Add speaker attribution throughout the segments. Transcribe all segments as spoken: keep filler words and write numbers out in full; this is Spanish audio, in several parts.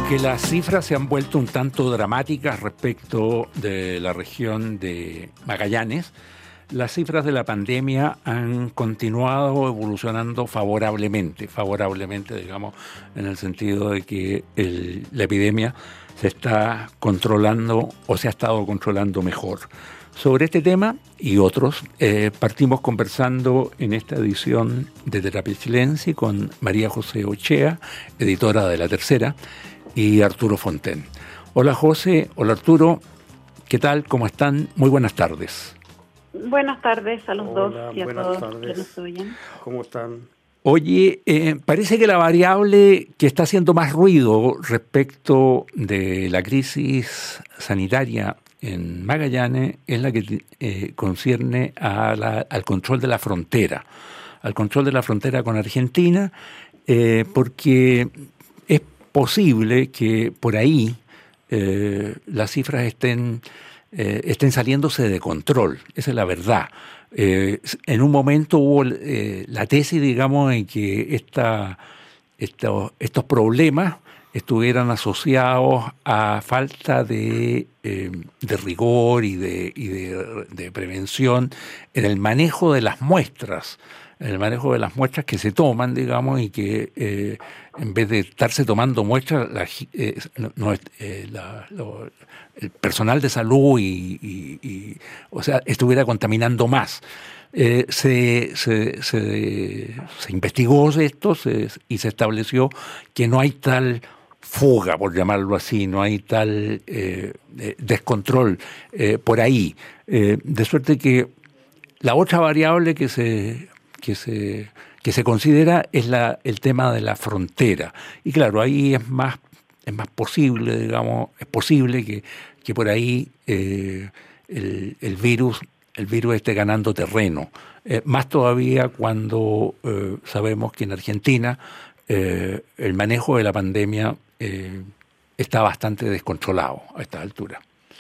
Speaker 1: Aunque las cifras se han vuelto un tanto dramáticas respecto de la región de Magallanes, las cifras de la pandemia han continuado evolucionando favorablemente, favorablemente, digamos, en el sentido de que el, la epidemia se está controlando o se ha estado controlando mejor. Sobre este tema y otros, eh, partimos conversando en esta edición de Terapia Chilense con María José Ochea, editora de La Tercera, y Arturo Fonten. Hola José, hola Arturo, ¿qué tal? ¿Cómo están? Muy buenas tardes.
Speaker 2: Buenas tardes a los
Speaker 3: Hola,
Speaker 2: dos y a
Speaker 3: buenas
Speaker 2: todos
Speaker 3: tardes.
Speaker 2: que nos oyen.
Speaker 3: ¿Cómo están?
Speaker 1: Oye, eh, parece que la variable que está haciendo más ruido respecto de la crisis sanitaria en Magallanes es la que eh, concierne a la, al control de la frontera, al control de la frontera con Argentina, eh, porque es posible que por ahí eh, las cifras estén, eh, estén saliéndose de control, esa es la verdad. Eh, en un momento hubo eh, la tesis, digamos, en que esta, estos, estos problemas estuvieran asociados a falta de, eh, de rigor y, de, y de, de prevención en el manejo de las muestras, en el manejo de las muestras que se toman, digamos, y que eh, en vez de estarse tomando muestras, la, eh, no, no, eh, la, lo, el personal de salud y, y, y o sea, estuviera contaminando más. Eh, se, se, se, se investigó esto se, y se estableció que no hay tal fuga, por llamarlo así, no hay tal eh, descontrol eh, por ahí. Eh, de suerte que la otra variable que se, que se, que se considera es la, el tema de la frontera. Y claro, ahí es más, es más posible, digamos, es posible que, que por ahí eh, el, el virus el virus esté ganando terreno. Eh, más todavía cuando eh, sabemos que en Argentina eh, el manejo de la pandemia eh, está bastante descontrolado a esta altura.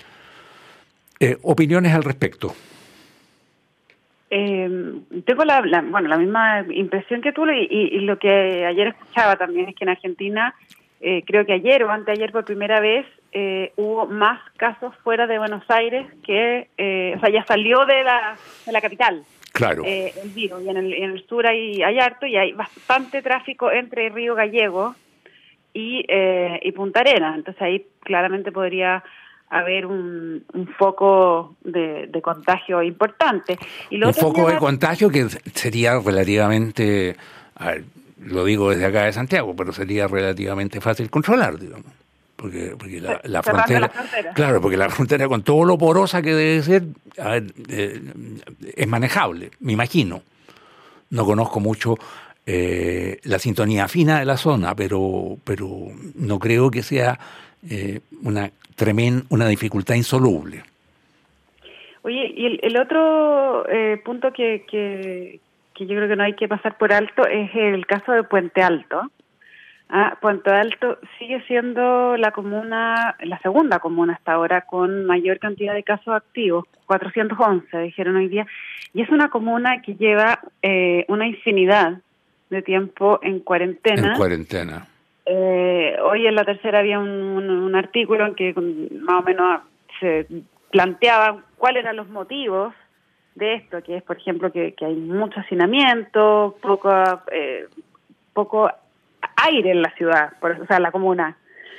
Speaker 1: Eh, ¿Opiniones al respecto?
Speaker 2: Eh, tengo la, la, bueno, la misma impresión que tú y, y, y lo que ayer escuchaba también es que en Argentina, eh, creo que ayer o anteayer por primera vez, Eh, hubo más casos fuera de Buenos Aires que, eh, o sea, ya salió de la, de la capital.
Speaker 1: Claro.
Speaker 2: Eh, el virus, y en el, en el sur hay, hay harto y hay bastante tráfico entre Río Gallego y, eh, y Punta Arenas. Entonces ahí claramente podría haber un, un foco de, de contagio importante. Y lo
Speaker 1: un
Speaker 2: otro
Speaker 1: foco
Speaker 2: que
Speaker 1: de contagio que sería relativamente, a ver, lo digo desde acá de Santiago, pero sería relativamente fácil controlar, digamos. Porque, porque la, la, frontera,
Speaker 2: la frontera,
Speaker 1: claro, porque la frontera con todo lo porosa que debe ser, a ver, eh, es manejable, me imagino. No conozco mucho eh, la sintonía fina de la zona, pero, pero no creo que sea eh, una tremenda, una dificultad insoluble.
Speaker 2: Oye, y el, el otro eh, punto que, que, que yo creo que no hay que pasar por alto es el caso de Puente Alto. Ah, Puente Alto sigue siendo la comuna, la segunda comuna hasta ahora con mayor cantidad de casos activos, cuatrocientos once dijeron hoy día, y es una comuna que lleva eh, una infinidad de tiempo en cuarentena.
Speaker 1: En cuarentena.
Speaker 2: Eh, hoy en La Tercera había un, un, un artículo en que más o menos se planteaba cuáles eran los motivos de esto, que es, por ejemplo, que, que hay mucho hacinamiento, poco, eh, poco aire en la ciudad, por eso, o sea, la comuna.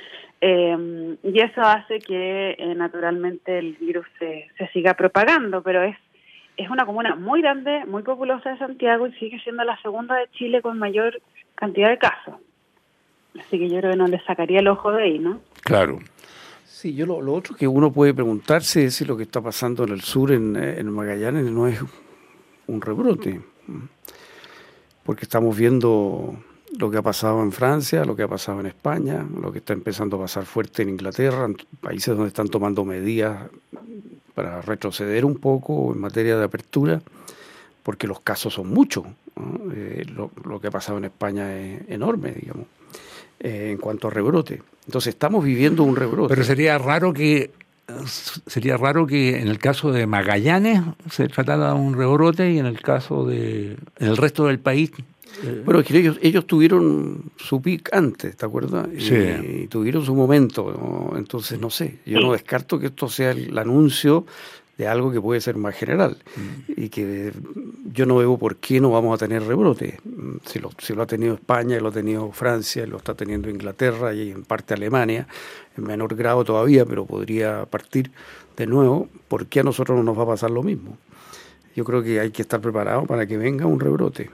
Speaker 2: Eh, y eso hace que eh, naturalmente el virus se, se siga propagando, pero es es una comuna muy grande, muy populosa de Santiago y sigue siendo la segunda de Chile con mayor cantidad de casos. Así que yo creo que no le sacaría el ojo de ahí, ¿no?
Speaker 1: Claro.
Speaker 3: Sí, yo lo, lo otro que uno puede preguntarse es si lo que está pasando en el sur, en, en Magallanes, no es un rebrote. Porque estamos viendo lo que ha pasado en Francia, lo que ha pasado en España, lo que está empezando a pasar fuerte en Inglaterra, en países donde están tomando medidas para retroceder un poco en materia de apertura, porque los casos son muchos, ¿no? Eh, lo, lo que ha pasado en España es enorme, digamos, eh, en cuanto a rebrote. Entonces estamos viviendo un rebrote.
Speaker 1: Pero sería raro que sería raro que en el caso de Magallanes se tratara de un rebrote y en el caso de en el resto del país
Speaker 3: Eh, bueno, es que ellos, ellos tuvieron su pic antes, ¿te acuerdas?
Speaker 1: Sí.
Speaker 3: Y, y tuvieron su momento, ¿no? Entonces, no sé, yo no descarto que esto sea el, el anuncio de algo que puede ser más general mm. y que yo no veo por qué no vamos a tener rebrote. Si lo, si lo ha tenido España, lo ha tenido Francia, lo está teniendo Inglaterra y en parte Alemania, en menor grado todavía, pero podría partir de nuevo. ¿Por qué a nosotros no nos va a pasar lo mismo? Yo creo que hay que estar preparados para que venga un rebrote.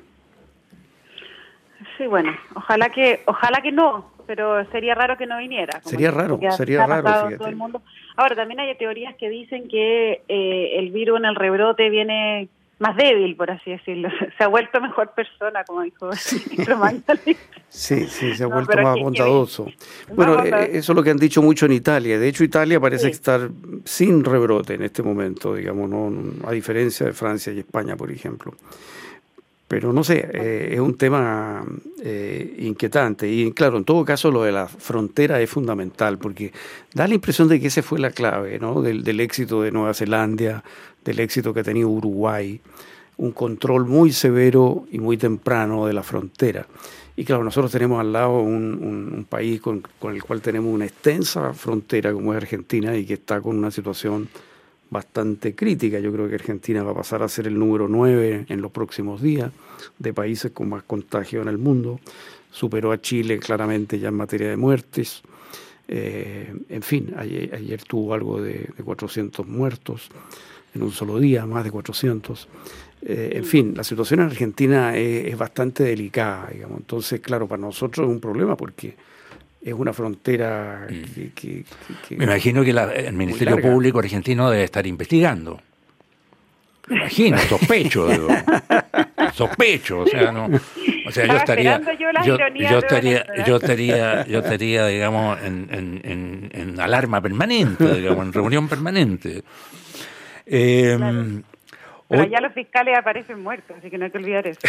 Speaker 2: Sí, bueno, ojalá que ojalá que no, pero sería raro que no viniera. Como
Speaker 3: sería raro, sería raro.
Speaker 2: Todo el mundo. Ahora, también hay teorías que dicen que eh, el virus en el rebrote viene más débil, por así decirlo. Se ha vuelto mejor persona, como dijo Romagnoli.
Speaker 3: Sí, sí, se ha no, vuelto más que, bondadoso. Que, bueno, más bondadoso. Eso es lo que han dicho mucho en Italia. De hecho, Italia parece sí. estar sin rebrote en este momento, digamos, no, a diferencia de Francia y España, por ejemplo. Pero no sé, eh, es un tema eh, inquietante. Y claro, en todo caso lo de la frontera es fundamental, porque da la impresión de que esa fue la clave, ¿no? Del, del éxito de Nueva Zelanda, del éxito que ha tenido Uruguay, un control muy severo y muy temprano de la frontera. Y claro, nosotros tenemos al lado un, un, un país con, con el cual tenemos una extensa frontera como es Argentina y que está con una situación bastante crítica. Yo creo que Argentina va a pasar a ser el número nueve en los próximos días de países con más contagio en el mundo. Superó a Chile claramente ya en materia de muertes. Eh, en fin, ayer, ayer tuvo algo de, de cuatrocientos muertos en un solo día, más de cuatrocientos. Eh, en fin, la situación en Argentina es, es bastante delicada, digamos. Entonces, claro, para nosotros es un problema porque es una frontera que... que, que
Speaker 1: Me imagino que la, el Ministerio Público argentino debe estar investigando. Me imagino, sospecho. Digo. Sospecho, o sea, no... O sea, yo estaría, yo, yo estaría, yo estaría, yo estaría, digamos, en, en, en, en alarma permanente, digamos, en reunión permanente. Eh,
Speaker 2: claro. Pero ya los fiscales aparecen muertos, así que no hay que olvidar eso.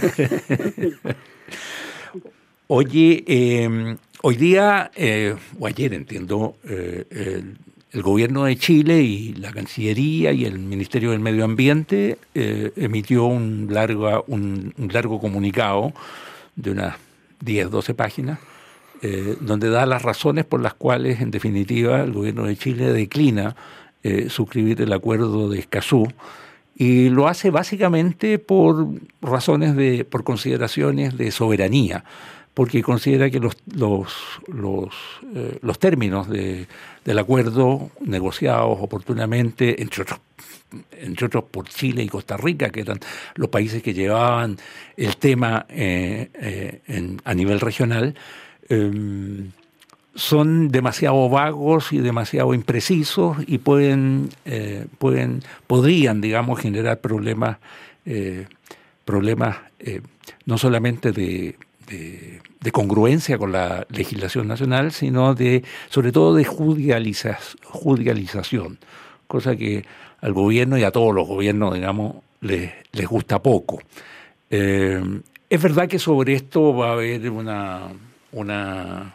Speaker 1: Oye, eh, hoy día, eh, o ayer entiendo, eh, el, el gobierno de Chile y la Cancillería y el Ministerio del Medio Ambiente eh, emitió un largo, un, un largo comunicado de unas diez, doce páginas, eh, donde da las razones por las cuales, en definitiva, el gobierno de Chile declina eh, suscribir el acuerdo de Escazú, y lo hace básicamente por razones de, por consideraciones de soberanía, porque considera que los los los, eh, los términos de, del acuerdo negociados oportunamente, entre otros, entre otros por Chile y Costa Rica, que eran los países que llevaban el tema eh, eh, en, a nivel regional, eh, son demasiado vagos y demasiado imprecisos y pueden, eh, pueden podrían, digamos, generar problemas, eh, problemas eh, no solamente de, de, de congruencia con la legislación nacional, sino de, sobre todo, de judicializa, judicialización, cosa que al gobierno y a todos los gobiernos, digamos, les, les gusta poco. Eh, es verdad que sobre esto va a haber una una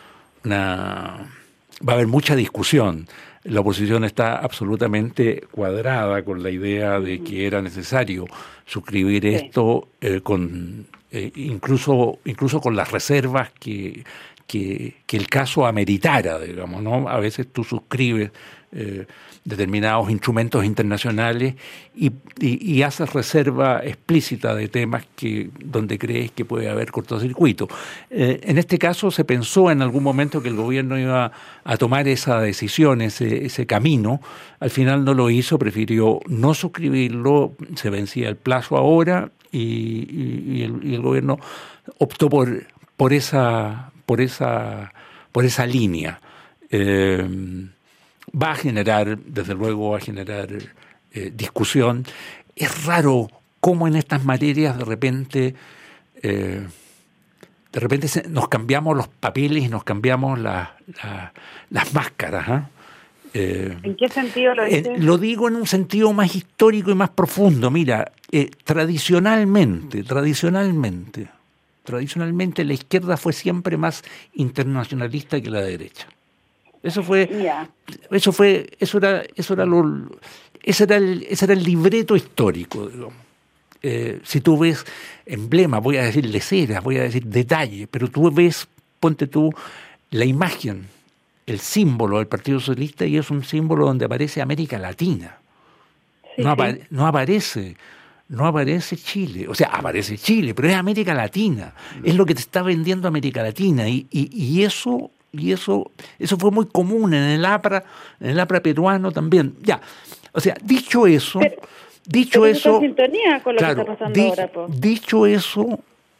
Speaker 1: Una, va a haber mucha discusión. La oposición está absolutamente cuadrada con la idea de que era necesario suscribir sí. esto, eh, con eh, incluso incluso con las reservas que, que, que el caso ameritara, digamos, ¿no? A veces tú suscribes eh, determinados instrumentos internacionales y, y, y haces reserva explícita de temas que donde crees que puede haber cortocircuito. Eh, en este caso se pensó en algún momento que el gobierno iba a tomar esa decisión, ese, ese camino. Al final no lo hizo, prefirió no suscribirlo, se vencía el plazo ahora y, y, y, el, y el gobierno optó por, por esa por esa por esa línea. Eh, va a generar, desde luego, va a generar eh, discusión. Es raro cómo en estas materias de repente eh, de repente se, nos cambiamos los papeles y nos cambiamos la, la, las máscaras. ¿eh?
Speaker 2: Eh, ¿En qué sentido lo dices?
Speaker 1: Eh, lo digo en un sentido más histórico y más profundo. Mira, eh, tradicionalmente, tradicionalmente, tradicionalmente la izquierda fue siempre más internacionalista que la derecha. Eso fue, yeah. eso fue, eso era, eso era lo, ese era el, ese era el libreto histórico, digamos. eh, si tú ves emblemas, voy a decir leceras, voy a decir detalles, pero tú ves, ponte tú, la imagen, el símbolo del Partido Socialista, y es un símbolo donde aparece América Latina.
Speaker 2: Sí,
Speaker 1: no, apa-
Speaker 2: sí.
Speaker 1: no aparece no aparece Chile, o sea, aparece Chile, pero es América Latina, es lo que te está vendiendo América Latina, y, y, y eso y eso eso fue muy común en el APRA, en el APRA peruano también. Ya, o sea, dicho eso,
Speaker 2: Pero,
Speaker 1: dicho
Speaker 2: pero eso
Speaker 1: eso,
Speaker 2: está en sintonía con lo
Speaker 1: claro,
Speaker 2: que está pasando
Speaker 1: di-
Speaker 2: ahora, po.
Speaker 1: dicho eso,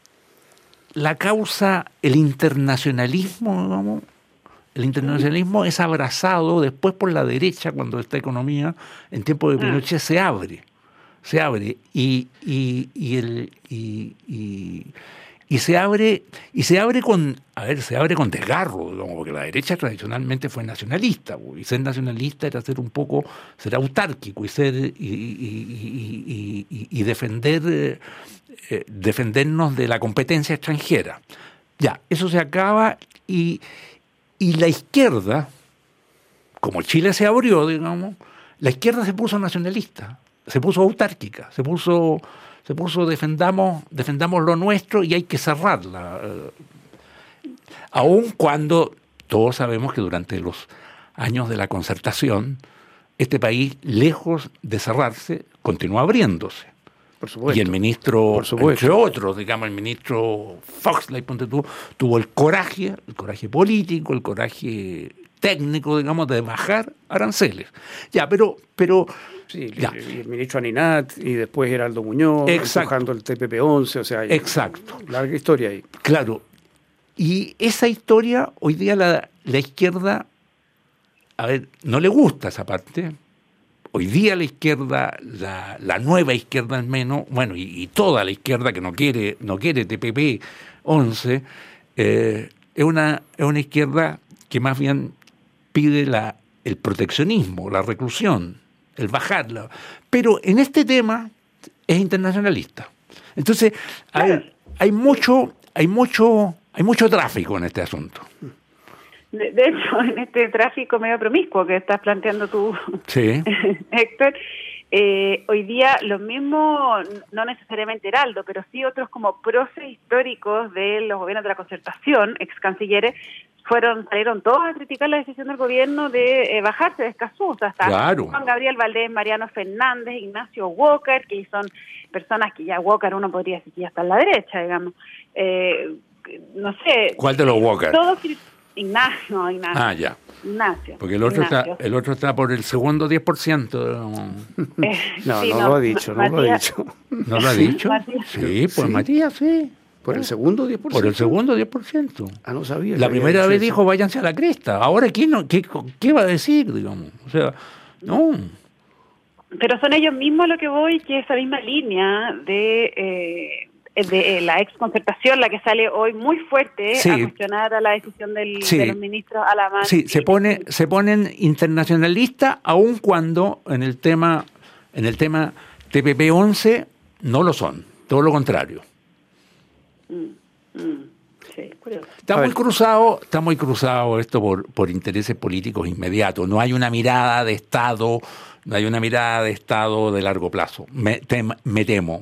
Speaker 1: la causa, el internacionalismo, digamos, el internacionalismo es abrazado después por la derecha cuando esta economía en tiempos de Pinochet se abre, se abre y y y el y, y, y se abre y se abre con a ver se abre con desgarro, digamos, porque la derecha tradicionalmente fue nacionalista, y ser nacionalista era ser un poco ser autárquico y ser y, y, y, y, y defender eh, eh, defendernos de la competencia extranjera. Ya, eso se acaba y y la izquierda, como Chile se abrió, digamos, la izquierda se puso nacionalista, se puso autárquica, se puso, se puso defendamos, defendamos lo nuestro y hay que cerrarla. Eh, aun cuando todos sabemos que durante los años de la Concertación, este país, lejos de cerrarse, continuó abriéndose.
Speaker 3: Por supuesto.
Speaker 1: Y el ministro,
Speaker 3: Por supuesto.
Speaker 1: entre otros, digamos, el ministro Foxley, ponte tú, tuvo el coraje, el coraje político, el coraje técnico, digamos, de bajar aranceles. Ya, pero, pero
Speaker 3: Sí,
Speaker 1: ya.
Speaker 3: y el ministro Aninat y después Heraldo Muñoz,
Speaker 1: Exacto.
Speaker 3: empujando el T P P once, o sea, hay
Speaker 1: Exacto.
Speaker 3: larga historia ahí.
Speaker 1: Claro. Y esa historia, hoy día la, la izquierda, a ver, no le gusta esa parte. Hoy día la izquierda, la, la nueva izquierda al menos, bueno, y, y toda la izquierda que no quiere, no quiere T P P once, eh, es una, es una izquierda que más bien pide la, el proteccionismo, la reclusión, el bajarla. Pero en este tema es internacionalista. Entonces, hay, hay mucho, hay mucho, hay mucho tráfico en este asunto.
Speaker 2: De, de hecho, en este tráfico medio promiscuo que estás planteando tú,
Speaker 1: Sí.
Speaker 2: Héctor, eh, hoy día los mismos, no necesariamente Heraldo, pero sí otros como próceres históricos de los gobiernos de la Concertación, ex cancilleres, fueron, salieron todos a criticar la decisión del gobierno de eh, bajarse de Escazú. O sea, hasta
Speaker 1: Claro.
Speaker 2: Juan Gabriel Valdés, Mariano Fernández, Ignacio Walker, que son personas que ya Walker uno podría decir que ya está en la derecha, digamos. Eh, no sé.
Speaker 1: ¿Cuál de los Walker?
Speaker 2: Todos Ignacio, no, Ignacio.
Speaker 1: Ah, ya.
Speaker 2: Ignacio.
Speaker 1: Porque el otro
Speaker 2: Ignacio.
Speaker 1: está, el otro está por el segundo diez por ciento.
Speaker 2: Eh,
Speaker 3: No,
Speaker 2: sí,
Speaker 3: no, lo ha dicho, no lo ha
Speaker 2: Matías-
Speaker 3: dicho.
Speaker 1: ¿No lo ha dicho?
Speaker 2: Matías.
Speaker 1: Sí, pues
Speaker 3: Sí.
Speaker 1: Matías, sí.
Speaker 3: ¿Por el segundo diez por ciento?
Speaker 1: Por el segundo diez por ciento.
Speaker 3: Ah, no sabía.
Speaker 1: La
Speaker 3: que había
Speaker 1: primera
Speaker 3: dicho
Speaker 1: vez
Speaker 3: eso.
Speaker 1: dijo váyanse a la cresta. Ahora, ¿quién no, qué, ¿qué va a decir, digamos? O sea, no.
Speaker 2: Pero son ellos mismos lo que voy, que esa misma línea de, eh, de eh, la ex Concertación, la que sale hoy muy fuerte
Speaker 1: Sí.
Speaker 2: a cuestionar a la decisión del,
Speaker 1: Sí.
Speaker 2: de los ministros Alamán.
Speaker 1: Sí, se pone, se ponen internacionalistas, aun cuando en el tema, en el tema T P P once no lo son, todo lo contrario.
Speaker 2: Mm, mm, sí, curioso.
Speaker 1: Está
Speaker 3: A
Speaker 1: muy
Speaker 3: ver.
Speaker 1: cruzado, está muy cruzado esto por, por intereses políticos inmediatos. No hay una mirada de Estado, no hay una mirada de Estado de largo plazo. Me, tem- me temo.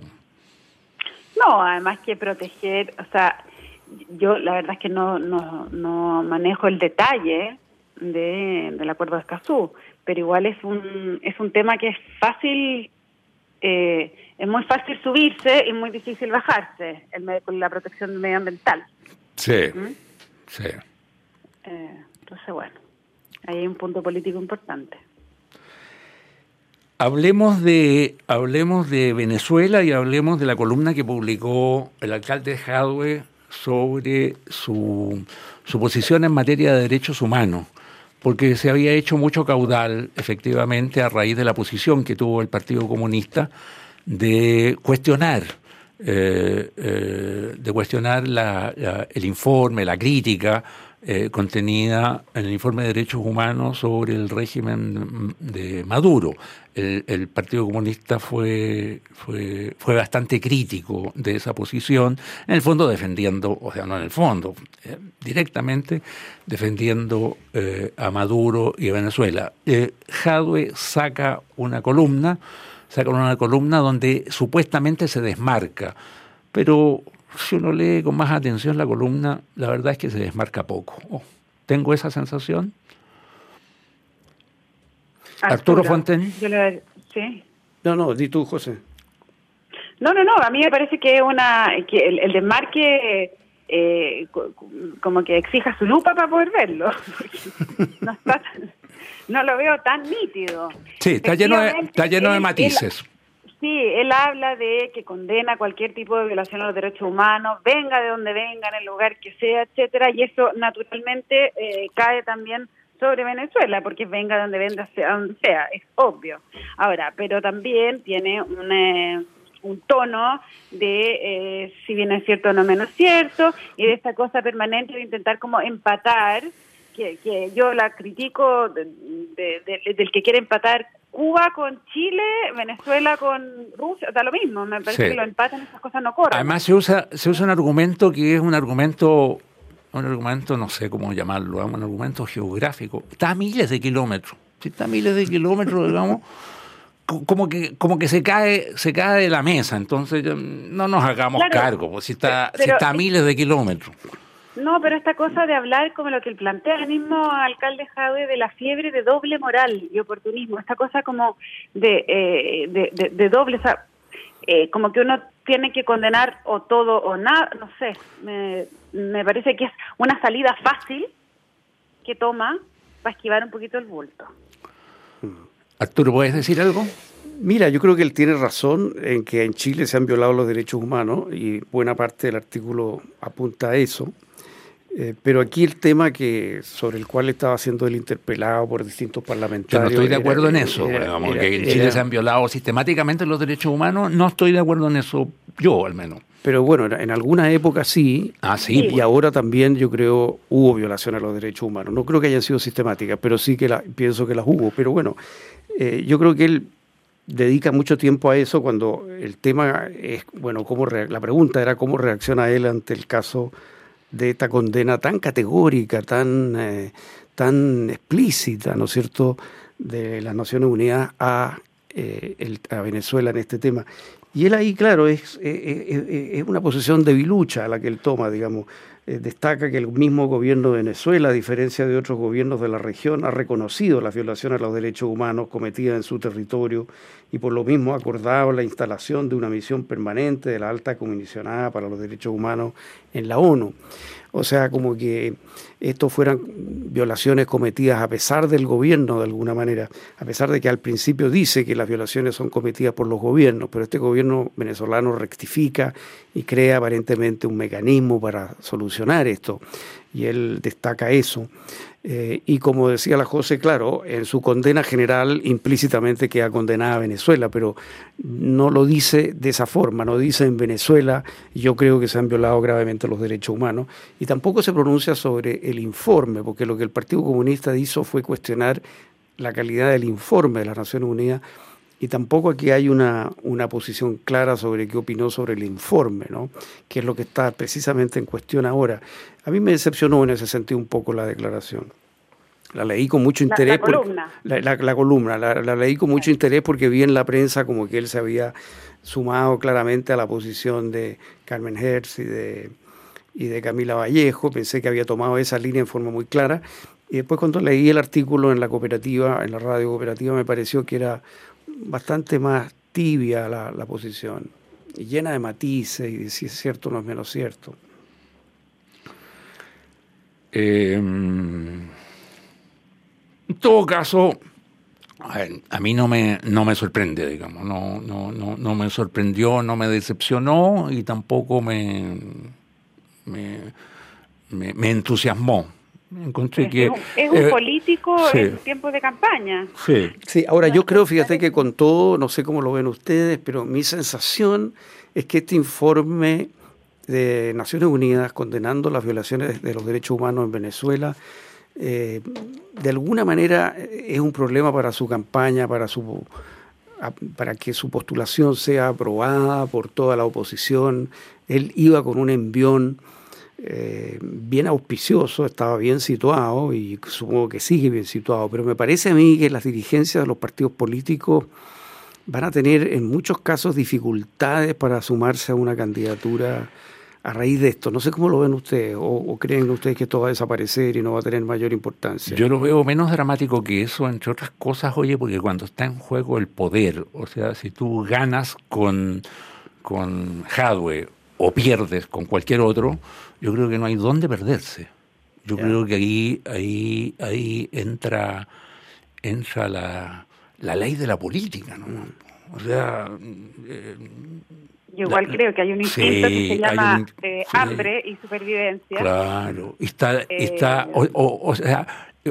Speaker 2: No, además que proteger, o sea, yo la verdad es que no no, no manejo el detalle de, del acuerdo de Escazú, pero igual es un es un tema que es fácil, eh, es muy fácil subirse y muy difícil bajarse el, me- con la protección medioambiental.
Speaker 1: Sí,
Speaker 2: ¿Mm?
Speaker 1: sí.
Speaker 2: Eh, entonces, bueno, ahí hay un punto político importante.
Speaker 1: Hablemos de, hablemos de Venezuela y hablemos de la columna que publicó el alcalde Jadwe sobre su, su posición en materia de derechos humanos, porque se había hecho mucho caudal, efectivamente, a raíz de la posición que tuvo el Partido Comunista de cuestionar, eh, eh, de cuestionar la, la, el informe, la crítica eh, contenida en el informe de derechos humanos sobre el régimen de Maduro. El, el Partido Comunista fue, fue, fue bastante crítico de esa posición, en el fondo defendiendo, o sea, no en el fondo, eh, directamente defendiendo eh, a Maduro y a Venezuela. Eh, Jadwe saca una columna sacan una columna donde supuestamente se desmarca, pero si uno lee con más atención la columna, la verdad es que se desmarca poco. Oh, tengo esa sensación. Arturo, Arturo Fonten.
Speaker 2: Yo le, sí.
Speaker 3: No, no, di tú, José.
Speaker 2: No, no, no, a mí me parece que una que el, el desmarque eh, como que exija su lupa para poder verlo. No, está, no lo veo tan nítido.
Speaker 1: Sí, está lleno de, está lleno de matices.
Speaker 2: Él, sí, él habla de que condena cualquier tipo de violación a los derechos humanos, venga de donde venga, en el lugar que sea, etcétera, y eso naturalmente eh, cae también sobre Venezuela, porque venga de donde venga, sea donde sea, es obvio. Ahora, pero también tiene un, eh, un tono de eh, si bien es cierto o no menos cierto, y de esta cosa permanente de intentar como empatar, que, que yo la critico de, de, de, del que quiere empatar Cuba con Chile, Venezuela con Rusia, da lo mismo, me parece sí. que lo empatan, esas cosas no corren.
Speaker 1: Además se usa, se usa un argumento que es un argumento... un argumento, no sé cómo llamarlo, un argumento geográfico. Está a miles de kilómetros. Si está a miles de kilómetros, digamos, como que como que se cae se cae de la mesa. Entonces, no nos hagamos claro, cargo, pues, si está pero, si está a miles de kilómetros.
Speaker 2: No, pero esta cosa de hablar como lo que él plantea el mismo alcalde Jadwe de la fiebre de doble moral y oportunismo, esta cosa como de, eh, de, de, de doble, o sea, eh, como que uno tiene que condenar o todo o nada, no sé, me, me parece que es una salida fácil que toma para esquivar un poquito el bulto.
Speaker 1: Arturo, ¿puedes decir algo?
Speaker 3: Mira, yo creo que él tiene razón en que en Chile se han violado los derechos humanos y buena parte del artículo apunta a eso. Eh, pero aquí el tema que sobre el cual estaba siendo el interpelado por distintos parlamentarios...
Speaker 1: Yo no estoy de acuerdo era, en eso, era, digamos, era, que en Chile era, se han violado sistemáticamente los derechos humanos, no estoy de acuerdo en eso, yo al menos.
Speaker 3: Pero bueno, en alguna época sí,
Speaker 1: ah, sí
Speaker 3: y
Speaker 1: pues.
Speaker 3: ahora también yo creo hubo violaciones a los derechos humanos. No creo que hayan sido sistemáticas, pero sí que la, pienso que las hubo. Pero bueno, eh, yo creo que él dedica mucho tiempo a eso cuando el tema es, bueno, cómo re, la pregunta era cómo reacciona él ante el caso de esta condena tan categórica, tan, eh, tan explícita, ¿no es cierto?, de las Naciones Unidas a, eh, el, a Venezuela en este tema. Y él ahí, claro, es, es, es una posición debilucha la que él toma, digamos. Eh, destaca que el mismo gobierno de Venezuela, a diferencia de otros gobiernos de la región, ha reconocido las violaciones a los derechos humanos cometidas en su territorio y por lo mismo ha acordado la instalación de una misión permanente de la alta comisionada para los derechos humanos en la ONU. O sea, como que estos fueran violaciones cometidas a pesar del gobierno, de alguna manera, a pesar de que al principio dice que las violaciones son cometidas por los gobiernos, pero este gobierno venezolano rectifica y crea aparentemente un mecanismo para solucionar esto, y él destaca eso. Eh, y como decía la José, claro, en su condena general implícitamente queda condenada a Venezuela, pero no lo dice de esa forma, no dice en Venezuela yo creo que se han violado gravemente los derechos humanos, y tampoco se pronuncia sobre el informe, porque lo que el Partido Comunista hizo fue cuestionar la calidad del informe de las Naciones Unidas, y tampoco aquí hay una, una posición clara sobre qué opinó sobre el informe, ¿no?, que es lo que está precisamente en cuestión ahora. A mí me decepcionó en ese sentido un poco la declaración. La leí con mucho interés.
Speaker 2: La, la columna.
Speaker 3: La, la, la columna, la, la leí con mucho interés porque vi en la prensa como que él se había sumado claramente a la posición de Carmen Hertz y de, y de Camila Vallejo. Pensé que había tomado esa línea en forma muy clara. Y después cuando leí el artículo en la cooperativa, en la radio cooperativa, me pareció que era bastante más tibia la, la posición, y llena de matices y de si es cierto o no es menos cierto.
Speaker 1: Eh, en todo caso, a, ver, a mí no me no me sorprende, digamos, no no no no me sorprendió, no me decepcionó y tampoco me me, me, me entusiasmó. Encontré
Speaker 2: es
Speaker 1: que
Speaker 2: un, es un
Speaker 1: eh,
Speaker 2: político
Speaker 1: sí.
Speaker 2: en tiempo de campaña.
Speaker 1: Sí.
Speaker 3: Sí, ahora yo creo, fíjate que con todo, no sé cómo lo ven ustedes, pero mi sensación es que este informe de Naciones Unidas condenando las violaciones de los derechos humanos en Venezuela, eh, de alguna manera es un problema para su campaña, para su para que su postulación sea aprobada por toda la oposición. Él iba con un envión Eh, bien auspicioso, estaba bien situado y supongo que sigue bien situado, pero me parece a mí que las dirigencias de los partidos políticos van a tener en muchos casos dificultades para sumarse a una candidatura a raíz de esto. No sé cómo lo ven ustedes, o, o creen ustedes que esto va a desaparecer y no va a tener mayor importancia.
Speaker 1: Yo lo veo menos dramático que eso, entre otras cosas, oye, porque cuando está en juego el poder, o sea, si tú ganas con, con Jadwe o pierdes con cualquier otro, yo creo que no hay dónde perderse. Yo yeah. creo que ahí, ahí, ahí entra, entra la, la ley de la política, ¿no? O sea... Eh,
Speaker 2: Yo igual la, creo que hay un instinto sí, que se llama un, eh,
Speaker 1: sí,
Speaker 2: hambre y supervivencia.
Speaker 1: Claro, está, eh, está o, o, o sea,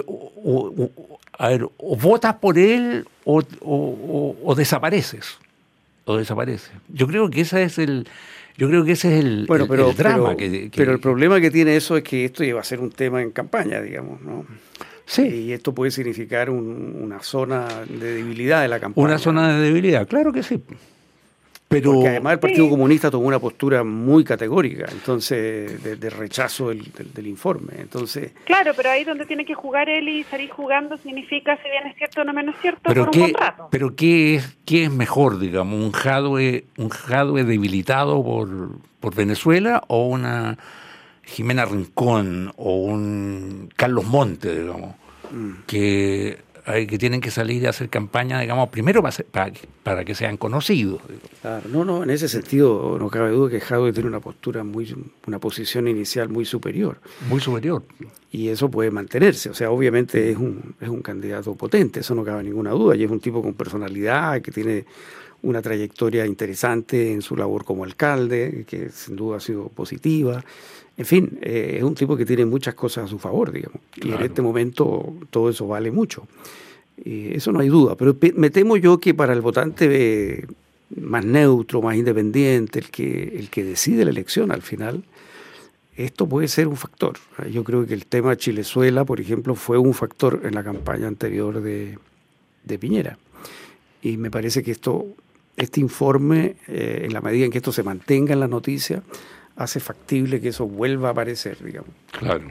Speaker 1: o, o, a ver, o votas por él o, o, o, o desapareces, o desapareces. Yo creo que ese es el, yo creo que ese es el,
Speaker 3: bueno, pero,
Speaker 1: el, el drama.
Speaker 3: Pero,
Speaker 1: que, que,
Speaker 3: pero el problema que tiene eso es que esto iba a ser un tema en campaña, digamos, ¿no?
Speaker 1: Sí.
Speaker 3: Y esto puede significar un, una zona de debilidad de la campaña.
Speaker 1: Una zona de debilidad, claro que sí. Pero,
Speaker 3: porque además el Partido sí. Comunista tomó una postura muy categórica, entonces, de, de rechazo del, del, del informe. Entonces,
Speaker 2: claro, pero ahí donde tiene que jugar él y salir jugando significa si bien es cierto o no menos cierto
Speaker 1: pero
Speaker 2: por
Speaker 1: qué,
Speaker 2: un contrato.
Speaker 1: Pero ¿qué es, qué es mejor, digamos, un Jadwe, un Jadwe debilitado por, por Venezuela o una Jimena Rincón o un Carlos Monte, digamos, mm. que... que tienen que salir a hacer campaña, digamos, primero para, ser, para, para que sean conocidos.
Speaker 3: Claro, no, no, en ese sentido no cabe duda que Jadwe tiene una postura muy, una posición inicial muy superior.
Speaker 1: Muy superior.
Speaker 3: Y eso puede mantenerse, o sea, obviamente es un, es un candidato potente, eso no cabe ninguna duda, y es un tipo con personalidad, que tiene una trayectoria interesante en su labor como alcalde, que sin duda ha sido positiva. En fin, eh, es un tipo que tiene muchas cosas a su favor, digamos. Claro. Y en este momento todo eso vale mucho. Eh, eso no hay duda. Pero pe- me temo yo que para el votante eh, más neutro, más independiente, el que, el que decide la elección al final, esto puede ser un factor. Yo creo que el tema Chilezuela, por ejemplo, fue un factor en la campaña anterior de, de Piñera. Y me parece que esto, este informe, eh, en la medida en que esto se mantenga en la noticia, hace factible que eso vuelva a aparecer, digamos.
Speaker 1: Claro.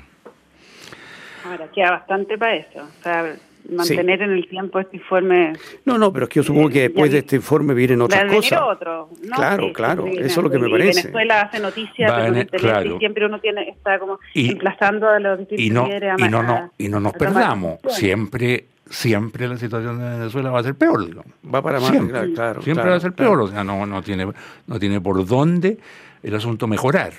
Speaker 2: Ahora, queda bastante para eso. O sea, mantener sí. en el tiempo este informe...
Speaker 3: No, no, pero es que yo supongo que después de este informe vienen otras cosas.
Speaker 2: Otro, ¿no?
Speaker 3: Claro,
Speaker 2: sí,
Speaker 3: claro,
Speaker 2: sí,
Speaker 3: eso es lo que me parece.
Speaker 2: Venezuela hace noticias,
Speaker 1: Vene, claro.
Speaker 2: y siempre uno tiene está como
Speaker 1: y,
Speaker 2: emplazando a los
Speaker 1: y no, y no, no, y no nos perdamos. Siempre... siempre la situación de Venezuela va a ser peor, digamos.
Speaker 3: Va para más,
Speaker 1: siempre,
Speaker 3: claro, claro.
Speaker 1: Siempre
Speaker 3: claro,
Speaker 1: va a ser
Speaker 3: claro.
Speaker 1: peor, o sea, no, no, tiene, no tiene por dónde el asunto mejorar.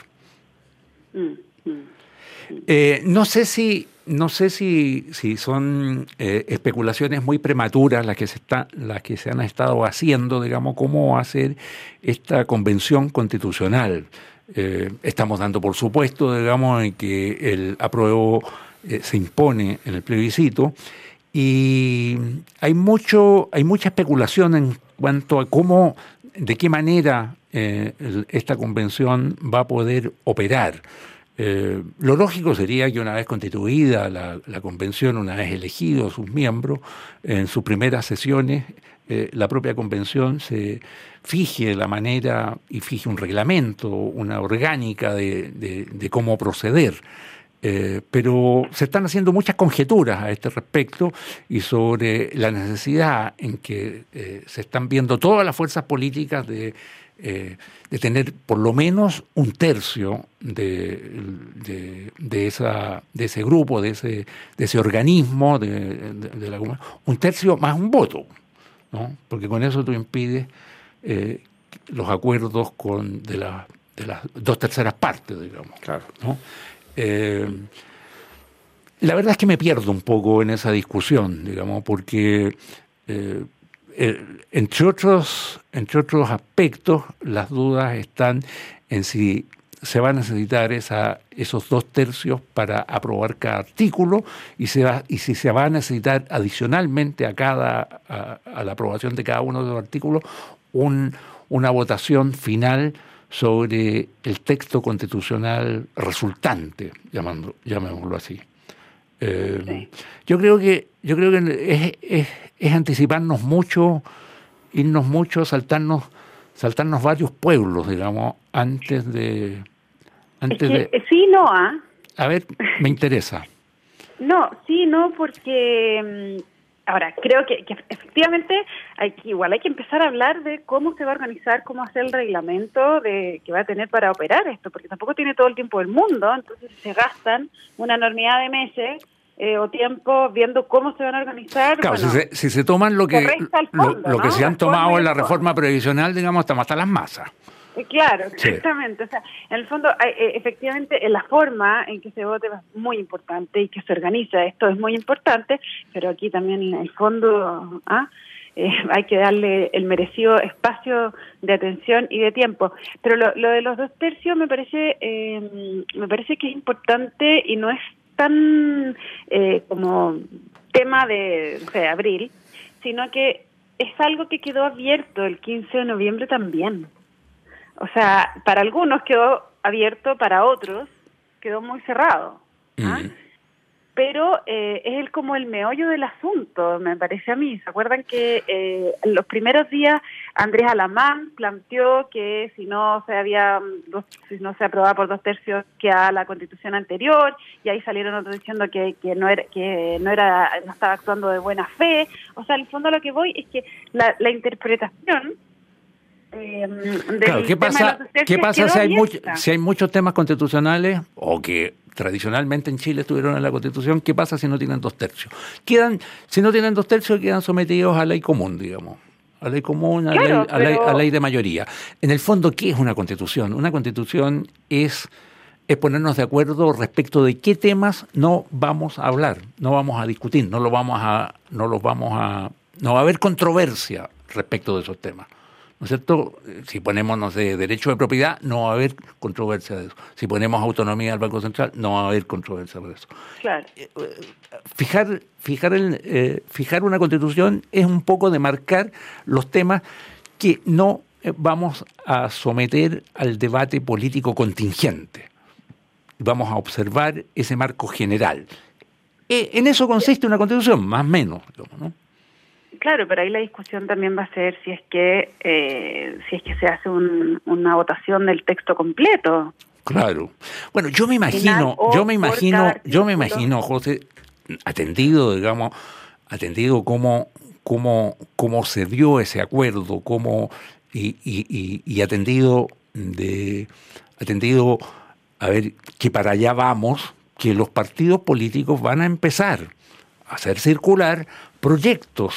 Speaker 2: Mm, mm.
Speaker 1: Eh, no sé si, no sé si, si son eh, especulaciones muy prematuras las que se está, las que se han estado haciendo, digamos, cómo hacer esta convención constitucional. Eh, estamos dando por supuesto, digamos, en que el apruebo eh, se impone en el plebiscito. Y hay mucho, hay mucha especulación en cuanto a cómo, de qué manera eh, el, esta convención va a poder operar. Eh, lo lógico sería que una vez constituida la, la convención, una vez elegidos sus miembros, en sus primeras sesiones, eh, la propia convención se fije la manera y fije un reglamento, una orgánica de, de, de cómo proceder. Eh, pero se están haciendo muchas conjeturas a este respecto y sobre la necesidad en que eh, se están viendo todas las fuerzas políticas de, eh, de tener por lo menos un tercio de, de, de, esa, de ese grupo, de ese, de ese organismo, de, de, de la, un tercio más un voto, ¿no? Porque con eso tú impides eh, los acuerdos con de, la, de las dos terceras partes, digamos.
Speaker 3: Claro.
Speaker 1: ¿No? Eh, la verdad es que me pierdo un poco en esa discusión, digamos, porque eh, eh, entre otros, entre otros aspectos, las dudas están en si se va a necesitar esa, esos dos tercios para aprobar cada artículo y, se va, y si se va a necesitar adicionalmente a cada a, a la aprobación de cada uno de los artículos un, una votación final sobre el texto constitucional resultante, llamando, llamémoslo así. Eh, sí. Yo creo que yo creo que es, es, es anticiparnos mucho, irnos mucho, saltarnos, saltarnos varios pueblos, digamos, antes de antes
Speaker 2: es que,
Speaker 1: de.
Speaker 2: Sí, no, ¿ah?
Speaker 1: ¿eh? A ver, me interesa.
Speaker 2: No, sí, no, porque Ahora, creo que, que efectivamente hay que, igual hay que empezar a hablar de cómo se va a organizar, cómo hacer el reglamento de que va a tener para operar esto, porque tampoco tiene todo el tiempo del mundo, entonces se gastan una enormidad de meses eh, o tiempo viendo cómo se van a organizar.
Speaker 1: Claro,
Speaker 2: bueno,
Speaker 1: si, se, si se toman lo que
Speaker 2: fondo,
Speaker 1: lo, lo que
Speaker 2: ¿no?
Speaker 1: se han
Speaker 2: La
Speaker 1: tomado en la
Speaker 2: forma
Speaker 1: reforma previsional, digamos, estamos hasta las masas.
Speaker 2: Claro,
Speaker 1: Sí.
Speaker 2: exactamente. O sea, en el fondo, hay, eh, efectivamente, en la forma en que se vote es muy importante y que se organiza esto es muy importante, pero aquí también en el fondo ¿ah? eh, hay que darle el merecido espacio de atención y de tiempo. Pero lo, lo de los dos tercios me parece, eh, me parece que es importante y no es tan eh, como tema de, o sea, abril, sino que es algo que quedó abierto el quince de noviembre también. O sea, para algunos quedó abierto, para otros quedó muy cerrado. ¿ah? Mm. Pero eh, es el, como el meollo del asunto, me parece a mí. ¿Se acuerdan que eh, en los primeros días Andrés Alamán planteó que si no se había dos, si no se aprobaba por dos tercios quedaba la Constitución anterior, y ahí salieron otros diciendo que, que no era que no era no estaba actuando de buena fe? O sea, en el fondo a lo que voy es que la, la interpretación Eh,
Speaker 1: claro, ¿qué pasa, ¿qué pasa si hay, much, si hay muchos temas constitucionales o que tradicionalmente en Chile estuvieron en la Constitución? ¿Qué pasa si no tienen dos tercios? Quedan, si no tienen dos tercios, quedan sometidos a ley común, digamos, a ley común, a, claro, ley, a, pero... ley, a ley de mayoría. En el fondo, ¿qué es una Constitución? Una Constitución es, es ponernos de acuerdo respecto de qué temas no vamos a hablar, no vamos a discutir, no lo vamos a, no los vamos a, no va a haber controversia respecto de esos temas. ¿No es cierto? Si ponemos, no sé, derecho de propiedad, no va a haber controversia de eso. Si ponemos autonomía del Banco Central, no va a haber controversia de eso.
Speaker 2: Claro.
Speaker 1: Fijar, fijar, el, eh, fijar una Constitución es un poco de marcar los temas que no vamos a someter al debate político contingente. Vamos a observar ese marco general. Eh, en eso consiste una Constitución, más o menos, digamos, ¿no?
Speaker 2: Claro, pero ahí la discusión también va a ser si es que eh, si es que se hace un, una votación del texto completo.
Speaker 1: Claro. Bueno, yo me imagino, Final, yo me imagino, yo me imagino, José, atendido, digamos, atendido cómo cómo cómo se dio ese acuerdo, cómo y, y, y, y atendido de atendido a ver que para allá vamos, que los partidos políticos van a empezar a hacer circular proyectos.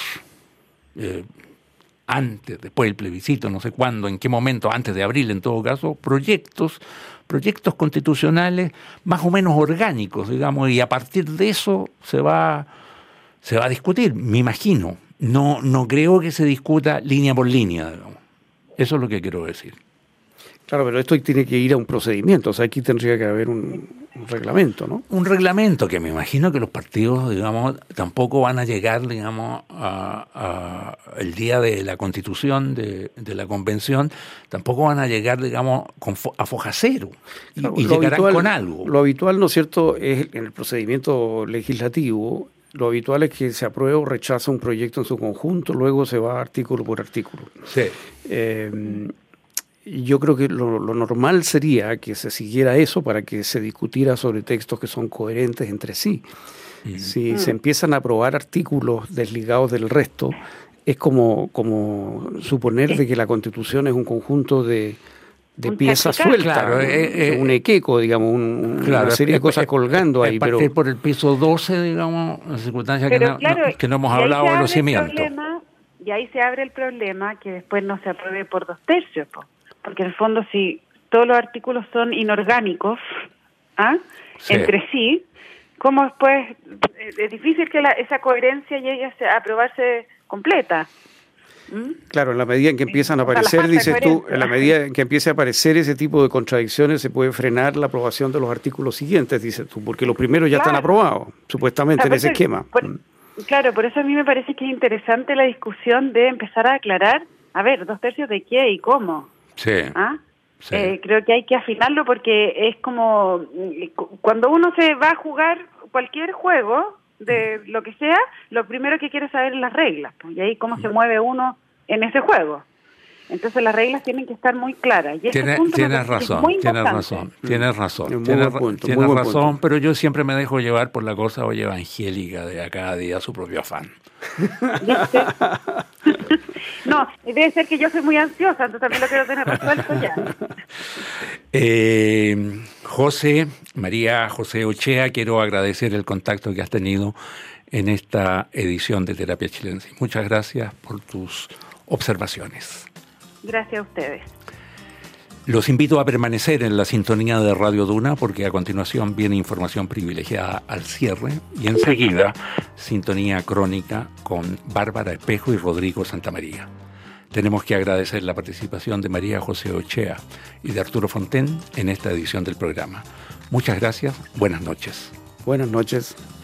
Speaker 1: Eh, antes, después del plebiscito, no sé cuándo, en qué momento, antes de abril en todo caso, proyectos, proyectos constitucionales más o menos orgánicos, digamos, y a partir de eso se va, se va a discutir, me imagino. No, no creo que se discuta línea por línea, digamos. Eso es lo que quiero decir.
Speaker 3: Claro, pero esto tiene que ir a un procedimiento, o sea, aquí tendría que haber un, un reglamento, ¿no?
Speaker 1: Un reglamento que me imagino que los partidos, digamos, tampoco van a llegar, digamos, a, a el día de la Constitución, de, de la Convención, tampoco van a llegar, digamos, con fo, a foja cero y, claro, y llegarán
Speaker 3: habitual,
Speaker 1: con algo.
Speaker 3: Lo habitual, ¿no es cierto?, es en el procedimiento legislativo, lo habitual es que se apruebe o rechaza un proyecto en su conjunto, luego se va artículo por artículo.
Speaker 1: Sí.
Speaker 3: Eh, Yo creo que lo, lo normal sería que se siguiera eso para que se discutiera sobre textos que son coherentes entre sí. Mm. Si mm. se empiezan a aprobar artículos desligados del resto, es como, como suponer sí. de que la Constitución es un conjunto de, de un piezas sueltas, claro, eh, eh, un equeco, digamos, un,
Speaker 1: claro,
Speaker 3: una serie de cosas
Speaker 1: es,
Speaker 3: colgando
Speaker 1: es,
Speaker 3: ahí.
Speaker 1: Es partir
Speaker 3: pero
Speaker 1: por el piso doce, digamos, en circunstancias que, no,
Speaker 2: claro,
Speaker 1: no, que no hemos hablado de los cimientos.
Speaker 2: Problema, y ahí se abre el problema que después no se apruebe por dos tercios, po. Porque en el fondo si todos los artículos son inorgánicos ¿ah? sí. entre sí, ¿cómo después? Es difícil que la, esa coherencia llegue a aprobarse completa.
Speaker 3: ¿Mm? Claro, en la medida en que empiezan a aparecer, dices tú, en la medida en que empiece a aparecer ese tipo de contradicciones, se puede frenar la aprobación de los artículos siguientes, dices tú, porque los primeros ya claro. están aprobados, supuestamente, o sea, en ese esquema.
Speaker 2: Por, claro, por eso a mí me parece que es interesante la discusión de empezar a aclarar, a ver, dos tercios de qué y cómo.
Speaker 1: Sí,
Speaker 2: ¿Ah?
Speaker 1: sí.
Speaker 2: Eh, creo que hay que afinarlo porque es como cuando uno se va a jugar cualquier juego de lo que sea, lo primero que quiere saber es las reglas, pues, y ahí cómo se mueve uno en ese juego. Entonces las reglas tienen que estar muy claras. Y
Speaker 1: Tiene, tienes razón, tienes razón, tienes razón, tienes, punto, tienes razón, punto. Pero yo siempre me dejo llevar por la cosa oye, evangélica de a cada día su propio afán.
Speaker 2: No, debe ser que yo soy muy ansiosa, entonces también lo quiero tener resuelto ya.
Speaker 1: Eh, José, María José Ochea, quiero agradecer el contacto que has tenido en esta edición de Terapia Chilensis. Muchas gracias por tus observaciones.
Speaker 2: Gracias a ustedes.
Speaker 1: Los invito a permanecer en la sintonía de Radio Duna porque a continuación viene información privilegiada al cierre y enseguida sintonía crónica con Bárbara Espejo y Rodrigo Santamaría. Tenemos que agradecer la participación de María José Ochea y de Arturo Fonten en esta edición del programa. Muchas gracias, buenas noches.
Speaker 3: Buenas noches.